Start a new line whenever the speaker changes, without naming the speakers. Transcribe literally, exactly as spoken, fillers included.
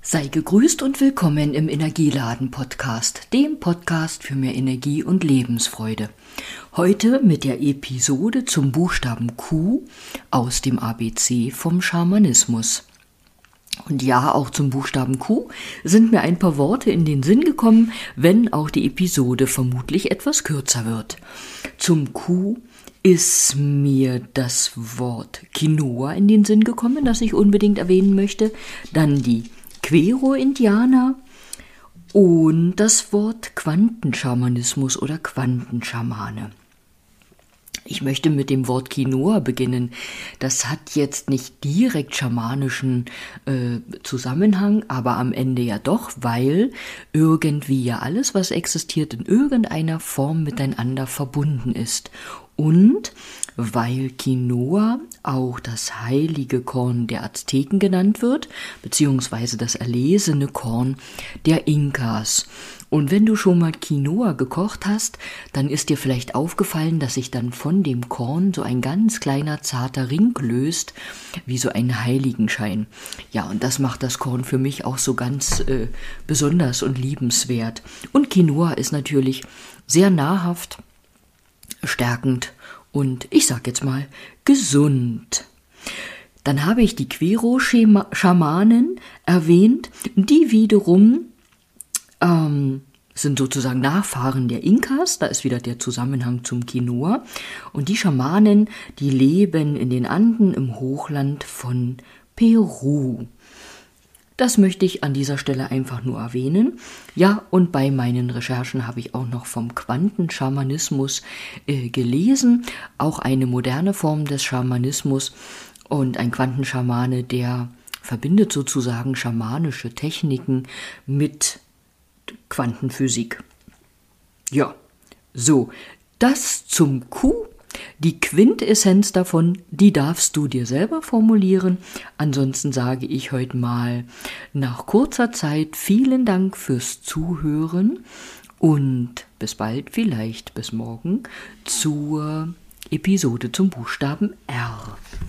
Sei gegrüßt und willkommen im Energieladen-Podcast, dem Podcast für mehr Energie und Lebensfreude. Heute mit der Episode zum Buchstaben Q aus dem A B C vom Schamanismus. Und ja, auch zum Buchstaben Q sind mir ein paar Worte in den Sinn gekommen, wenn auch die Episode vermutlich etwas kürzer wird. Zum Q ist mir das Wort Quinoa in den Sinn gekommen, das ich unbedingt erwähnen möchte, dann die Quero-Indianer und das Wort Quantenschamanismus oder Quantenschamane. Ich möchte mit dem Wort Quinoa beginnen. Das hat jetzt nicht direkt schamanischen äh, Zusammenhang, aber am Ende ja doch, weil irgendwie ja alles, was existiert, in irgendeiner Form miteinander verbunden ist. Und weil Quinoa auch das heilige Korn der Azteken genannt wird, beziehungsweise das erlesene Korn der Inkas. Und wenn du schon mal Quinoa gekocht hast, dann ist dir vielleicht aufgefallen, dass sich dann von dem Korn so ein ganz kleiner zarter Ring löst, wie so ein Heiligenschein. Ja, und das macht das Korn für mich auch so ganz äh, besonders und liebenswert. Und Quinoa ist natürlich sehr nahrhaft, stärkend und ich sag jetzt mal gesund. Dann habe ich die Quero-Schamanen erwähnt, die wiederum ähm, sind sozusagen Nachfahren der Inkas, da ist wieder der Zusammenhang zum Quinoa. Und die Schamanen, die leben in den Anden im Hochland von Peru. Das möchte ich an dieser Stelle einfach nur erwähnen. Ja, und bei meinen Recherchen habe ich auch noch vom Quantenschamanismus äh, gelesen, auch eine moderne Form des Schamanismus und ein Quantenschamane, der verbindet sozusagen schamanische Techniken mit Quantenphysik. Ja, so, das zum Q. Die Quintessenz davon, die darfst du dir selber formulieren. Ansonsten sage ich heute mal nach kurzer Zeit vielen Dank fürs Zuhören und bis bald, vielleicht bis morgen, zur Episode zum Buchstaben R.